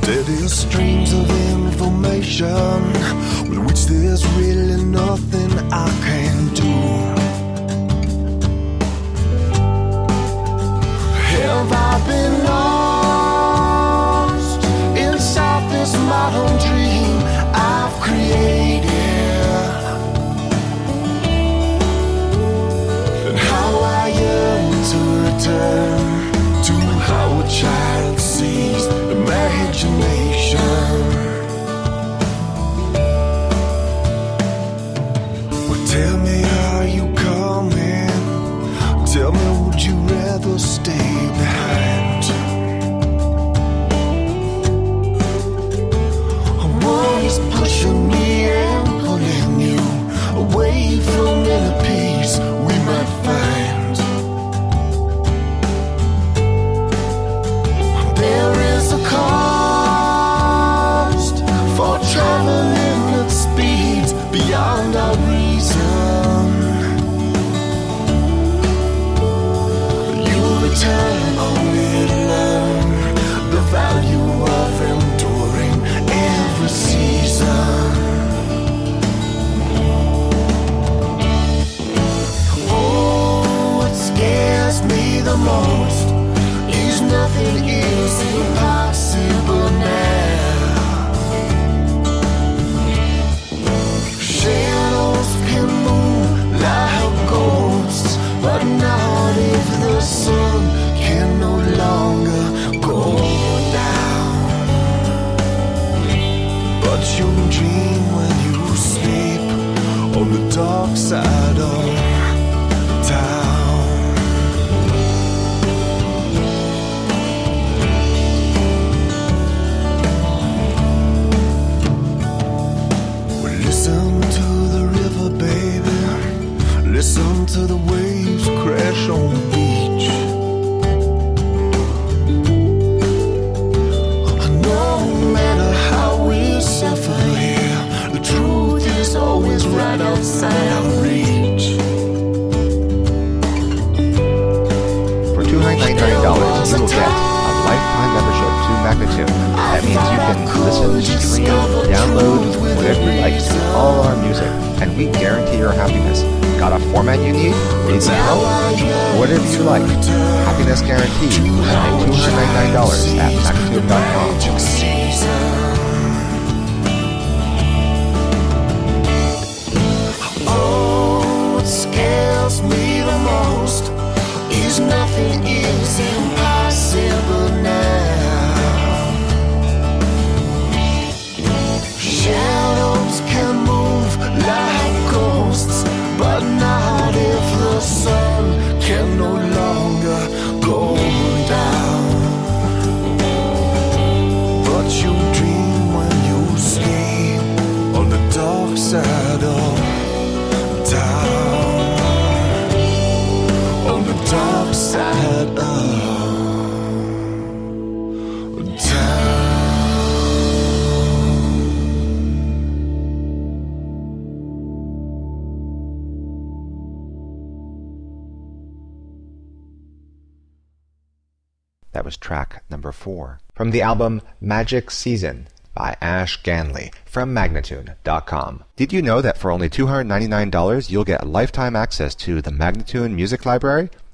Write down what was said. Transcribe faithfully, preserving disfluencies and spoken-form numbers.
Steady streams of information with which there's really nothing I can do. Have I been lost inside this modern dream I've created? And how I yearn to return to how a child sees imagination. Well, tell me, are you coming? Tell me, would you rather stay behind? One is pushing me and pulling you away from any peace we might find. There is a cost for traveling at speeds beyond our reason. You return only to learn the value of enduring every season. Oh, what scares me the most is nothing is impossible now. Shadows can move like ghosts, but not if the sun can no longer go down. But you dream when you sleep on the dark side of town. Well, listen to the river, baby. Listen to the waves crash on the beach. No matter how we suffer here, the truth is always right outside our reach. For two hundred ninety-nine dollars, you will get a lifetime membership to Magnatune. That means you can listen, stream, download, whatever you like to all our music, and we guarantee your happiness. Got a format you need? Need some help? Whatever you like. Happiness guaranteed. Pay two hundred ninety-nine dollars at Magnatune dot com. Oh, what scares me the most is nothing is impossible now. Shadows can move like ghosts, but not if the sun can no longer go down. But you dream when you sleep on the dark side of town. On the dark side of town. That was track number four from the album Magic Season by Ash Ganley from Magnatune dot com. Did you know that for only two hundred ninety-nine dollars you'll get lifetime access to the Magnatune Music Library?